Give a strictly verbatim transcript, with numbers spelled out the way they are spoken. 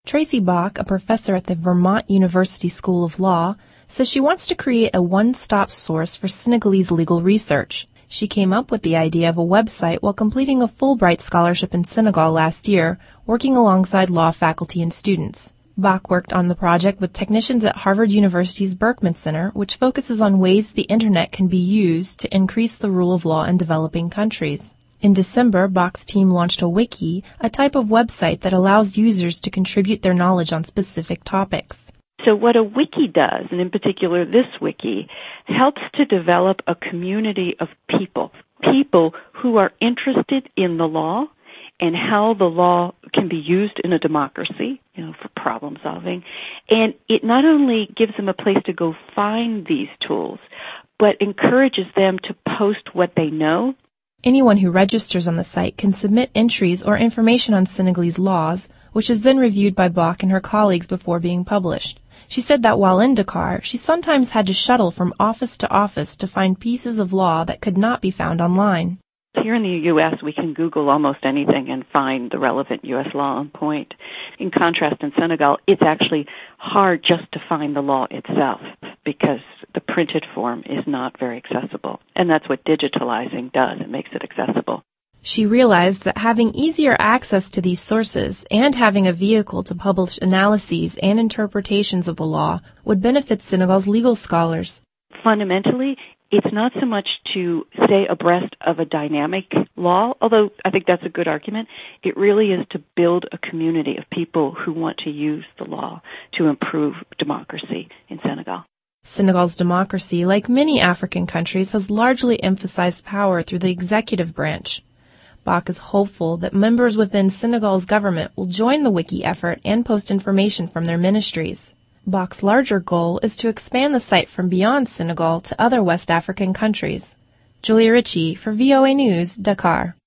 Tracy Bach, a professor at the Vermont University School of Law, says she wants to create a one-stop source for Senegalese legal research. She came up with the idea of a website while completing a Fulbright scholarship in Senegal last year, working alongside law faculty and students. Bach worked on the project with technicians at Harvard University's Berkman Center, which focuses on ways the Internet can be used to increase the rule of law in developing countries. In December, Bach's team launched a wiki, a type of website that allows users to contribute their knowledge on specific topics. So what a wiki does, and in particular this wiki, helps to develop a community of people, people who are interested in the law and how the law can be used in a democracy, you know, for problem solving. And it not only gives them a place to go find these tools, but encourages them to post what they know. Anyone who registers on the site can submit entries or information on Senegalese laws, which is then reviewed by Bach and her colleagues before being published. She said that while in Dakar, she sometimes had to shuttle from office to office to find pieces of law that could not be found online. Here in the U S, we can Google almost anything and find the relevant U S law on point. In contrast, in Senegal, it's actually hard just to find the law itself because the printed form is not very accessible. And that's what digitalizing does. It makes it accessible. She realized that having easier access to these sources and having a vehicle to publish analyses and interpretations of the law would benefit Senegal's legal scholars. Fundamentally, it's not so much to stay abreast of a dynamic law, although I think that's a good argument. It really is to build a community of people who want to use the law to improve democracy in Senegal. Senegal's democracy, like many African countries, has largely emphasized power through the executive branch. Bach is hopeful that members within Senegal's government will join the wiki effort and post information from their ministries. Bach's larger goal is to expand the site from beyond Senegal to other West African countries. Julia Ritchie for V O A News, Dakar.